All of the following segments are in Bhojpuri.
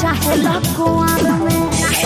चाहे लकुआर में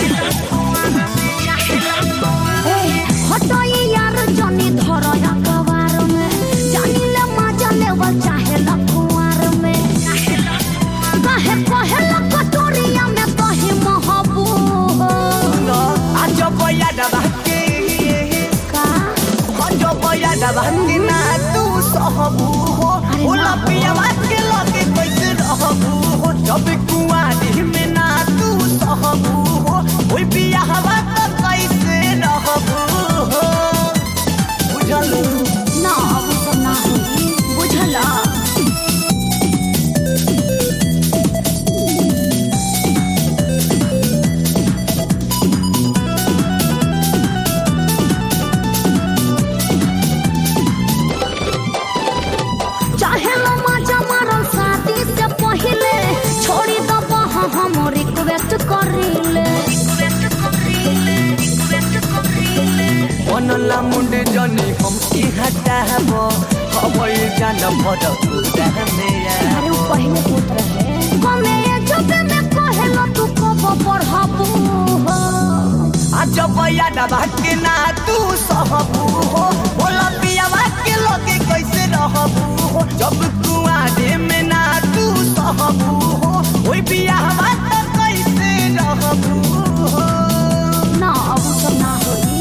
हटई यार जनी धर कवार में जानी ले मजा लेवल चाहे लकुआर में काहे कहेला कटोरिया में कहे महबू आज बया डबाके का आज बया डबाके ना तू सहबू हो ओला पियावा के लगे कैसे रहबू हो जब कुआरी में ना तू सहबू हो ओई पियावा तो कैसे रहबू हो बुझलू ना अब सब ना होई बुझला चाहे लो मजा मारल शादी से पहले छोड़ी दब हम रिक्वेस्ट करिले बनला मुंडे जनी हम की हटाबो हवई जान भर पूरा में अरे वो पहले पूछ रहे कमे जब में कहलो तू कब पढ़बू हो आज बया डबाके ना तू सहबू हो बोला पियावा के लगे कैसे रहबू हो जब कुआरे में ना तू सहबू हो ओई पियावा तो कैसे रहबू हो ना अब सब ना होई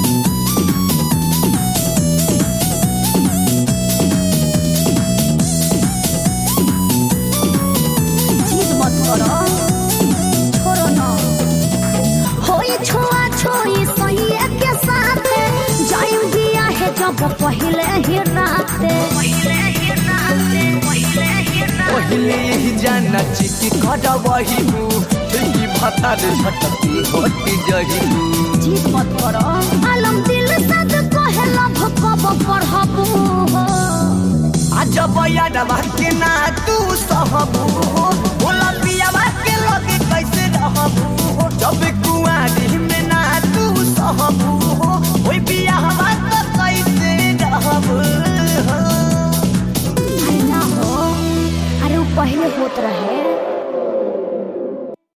चीज मत करो छोड़ो ना होई छुआ छुई सही के साथ जाइम दिया है जब पहले ही राते पहले ही जाना चिकी कड़ा वहीबू ठेकी भतार झटकी होती जहीबू चीज मत करो आलम दिल साथ कहेला भकब पढ़बू हो आज बया डबाके ना तू सहबू हो बोला पियावा के लगे